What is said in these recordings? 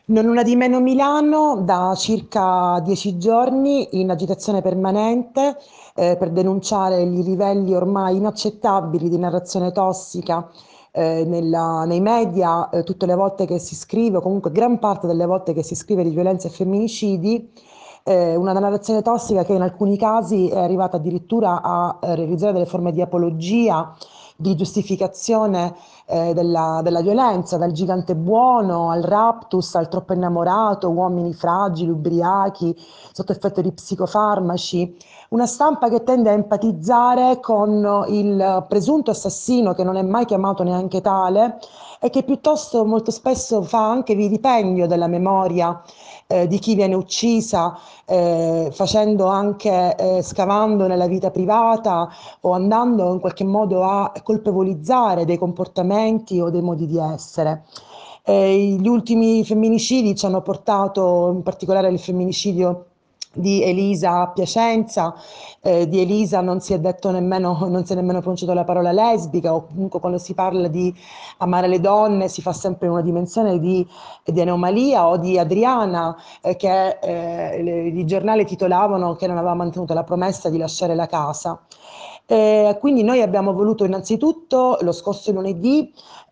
Non una di meno Milano da circa 10 giorni in agitazione permanente per denunciare i livelli ormai inaccettabili di narrazione tossica nei media, tutte le volte che si scrive, o comunque gran parte delle volte che si scrive di violenza e femminicidi, una narrazione tossica che in alcuni casi è arrivata addirittura a realizzare delle forme di apologia, di giustificazione della violenza, dal gigante buono al raptus, al troppo innamorato, uomini fragili, ubriachi, sotto effetto di psicofarmaci. Una stampa che tende a empatizzare con il presunto assassino, che non è mai chiamato neanche tale, e che piuttosto molto spesso fa anche vilipendio della memoria di chi viene uccisa, facendo anche, scavando nella vita privata o andando in qualche modo a colpevolizzare dei comportamenti o dei modi di essere. Gli ultimi femminicidi ci hanno portato, in particolare il femminicidio di Elisa a Piacenza, di Elisa non si è detto nemmeno, non si è nemmeno pronunciato la parola lesbica, o comunque quando si parla di amare le donne si fa sempre in una dimensione di anomalia, o di Adriana, che i giornali titolavano che non aveva mantenuto la promessa di lasciare la casa. Quindi noi abbiamo voluto innanzitutto lo scorso lunedì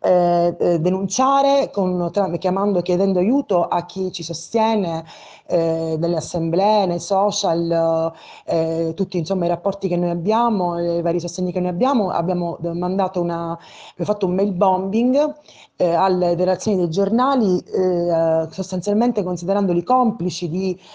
denunciare chiamando e chiedendo aiuto a chi ci sostiene nelle assemblee, nei social, tutti insomma i rapporti che noi abbiamo, i vari sostegni che noi abbiamo. Abbiamo fatto un mail bombing alle redazioni dei giornali, sostanzialmente considerandoli complici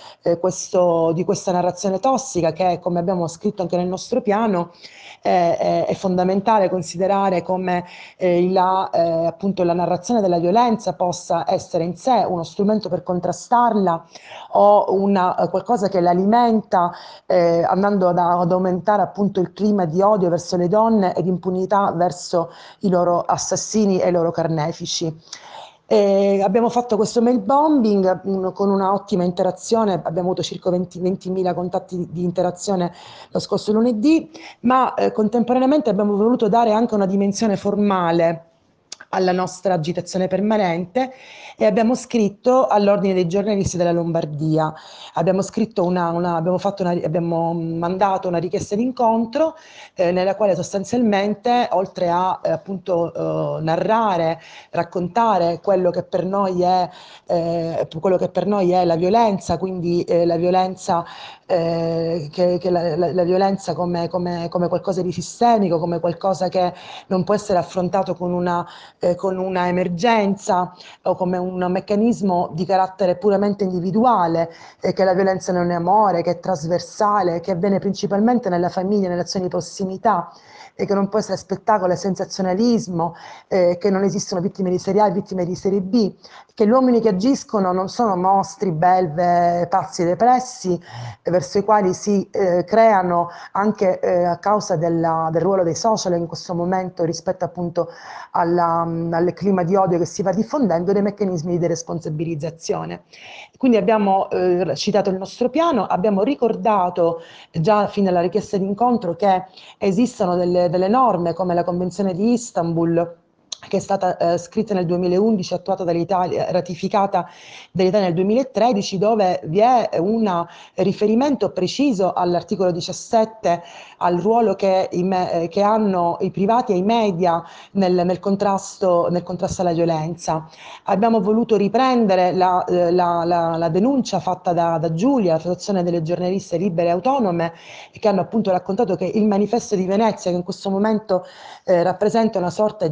di questa narrazione tossica che, come abbiamo scritto anche nel nostro piano, è fondamentale considerare come appunto la narrazione della violenza possa essere in sé uno strumento per contrastarla o qualcosa che l'alimenta, andando ad aumentare appunto il clima di odio verso le donne e di impunità verso i loro assassini e i loro carnefici. Abbiamo fatto questo mail bombing con una ottima interazione, abbiamo avuto circa 20.000 contatti di interazione lo scorso lunedì, ma contemporaneamente abbiamo voluto dare anche una dimensione formale alla nostra agitazione permanente e abbiamo scritto all'Ordine dei giornalisti della Lombardia. Abbiamo mandato una richiesta d'incontro nella quale sostanzialmente, oltre a appunto narrare, raccontare quello che per noi è la violenza, quindi la violenza, la violenza come qualcosa di sistemico, come qualcosa che non può essere affrontato con una emergenza o come un meccanismo di carattere puramente individuale, che la violenza non è amore, che è trasversale, che avviene principalmente nella famiglia, nelle azioni di prossimità, e che non può essere spettacolo e sensazionalismo, che non esistono vittime di serie A e vittime di serie B, che gli uomini che agiscono non sono mostri, belve, pazzi e depressi, verso i quali si creano anche a causa del ruolo dei social in questo momento rispetto appunto al clima di odio che si va diffondendo, dei meccanismi di deresponsabilizzazione. Quindi abbiamo citato il nostro piano, abbiamo ricordato già fin dalla richiesta di incontro che esistono delle norme come la Convenzione di Istanbul, che è stata scritta nel 2011, attuata dall'Italia, ratificata dall'Italia nel 2013, dove vi è un riferimento preciso all'articolo 17, al ruolo che hanno i privati e i media nel contrasto alla violenza. Abbiamo voluto riprendere la denuncia fatta da Giulia, l'Associazione delle giornaliste libere e autonome, che hanno appunto raccontato che il manifesto di Venezia, che in questo momento rappresenta una sorta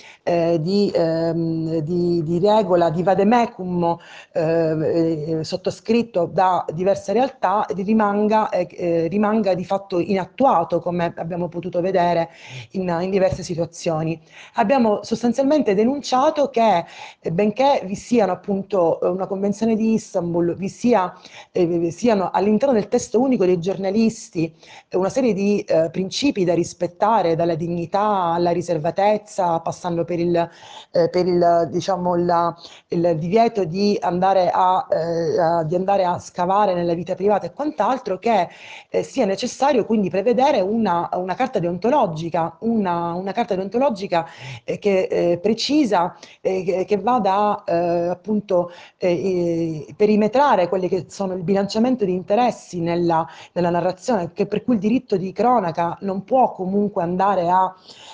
di regola, di vademecum sottoscritto da diverse realtà, rimanga di fatto inattuato, come abbiamo potuto vedere in diverse situazioni. Abbiamo sostanzialmente denunciato che benché vi siano appunto una convenzione di Istanbul, siano all'interno del testo unico dei giornalisti una serie di principi da rispettare, dalla dignità alla riservatezza, passando per diciamo, il divieto di andare a scavare nella vita privata e quant'altro, che sia necessario quindi prevedere una carta deontologica, una carta deontologica che precisa, che vada appunto perimetrare quelli che sono il bilanciamento di interessi nella narrazione, per cui il diritto di cronaca non può comunque andare a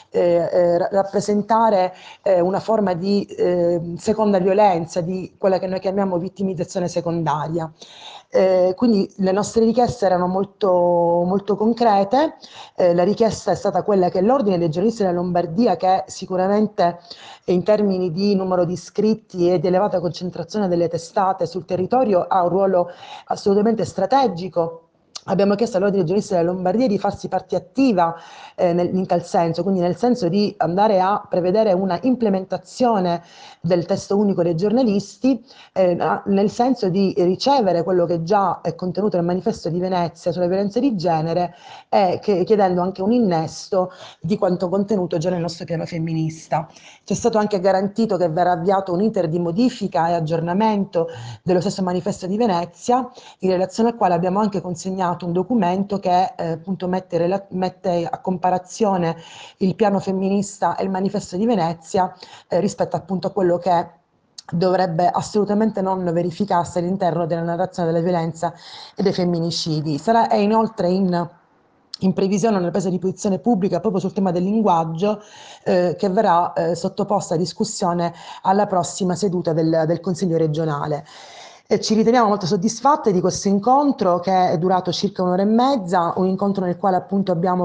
rappresentare una forma di seconda violenza, di quella che noi chiamiamo vittimizzazione secondaria. Quindi le nostre richieste erano molto concrete. La richiesta è stata quella che l'Ordine dei giornalisti della Lombardia, che sicuramente in termini di numero di iscritti e di elevata concentrazione delle testate sul territorio ha un ruolo assolutamente strategico. Abbiamo chiesto all'Ordine dei giornalisti della Lombardia di farsi parte attiva in tal senso, quindi nel senso di andare a prevedere una implementazione del testo unico dei giornalisti, nel senso di ricevere quello che già è contenuto nel manifesto di Venezia sulle violenze di genere, e chiedendo anche un innesto di quanto contenuto già nel nostro piano femminista. C'è stato anche garantito che verrà avviato un iter di modifica e aggiornamento dello stesso manifesto di Venezia, in relazione al quale abbiamo anche consegnato un documento che appunto mette a comparazione il piano femminista e il manifesto di Venezia rispetto appunto a quello che dovrebbe assolutamente non verificarsi all'interno della narrazione della violenza e dei femminicidi. È inoltre in previsione una presa di posizione pubblica proprio sul tema del linguaggio, che verrà sottoposta a discussione alla prossima seduta del Consiglio regionale. Ci riteniamo molto soddisfatte di questo incontro, che è durato circa un'ora e mezza, un incontro nel quale appunto abbiamo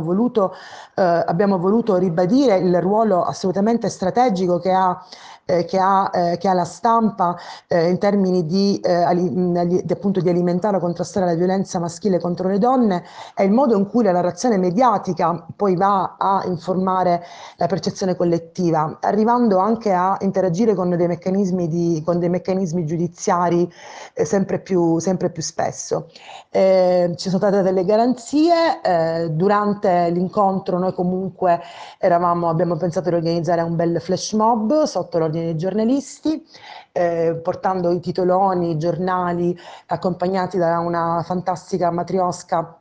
voluto ribadire il ruolo assolutamente strategico che ha la stampa in termini appunto di alimentare o contrastare la violenza maschile contro le donne, e il modo in cui la narrazione mediatica poi va a informare la percezione collettiva, arrivando anche a interagire con dei meccanismi giudiziari sempre più spesso. Ci sono state delle garanzie, durante l'incontro noi comunque abbiamo pensato di organizzare un bel flash mob sotto l'Ordine dei giornalisti, portando i titoloni, i giornali, accompagnati da una fantastica matriosca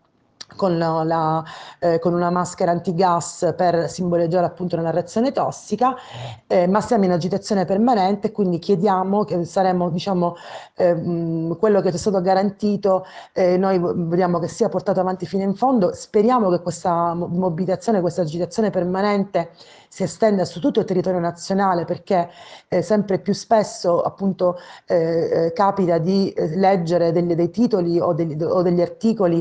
con una maschera antigas per simboleggiare appunto la narrazione tossica, ma siamo in agitazione permanente, quindi chiediamo che saremo, diciamo, quello che ci è stato garantito, noi vogliamo che sia portato avanti fino in fondo. Speriamo che questa mobilitazione, questa agitazione permanente si estenda su tutto il territorio nazionale, perché sempre più spesso appunto capita di leggere dei titoli o degli articoli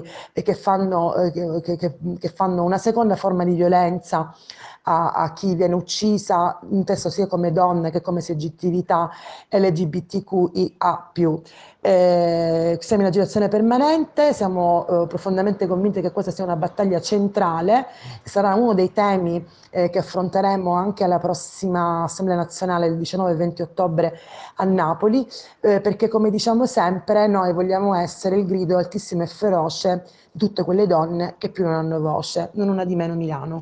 che fanno una seconda forma di violenza a chi viene uccisa, inteso sia come donna che come soggettività LGBTQIA+. Siamo in agitazione permanente, siamo profondamente convinti che questa sia una battaglia centrale, sarà uno dei temi che affronteremo anche alla prossima Assemblea Nazionale il 19 e 20 ottobre a Napoli, perché come diciamo sempre noi vogliamo essere il grido altissimo e feroce di tutte quelle donne che più non hanno voce, non una di meno Milano.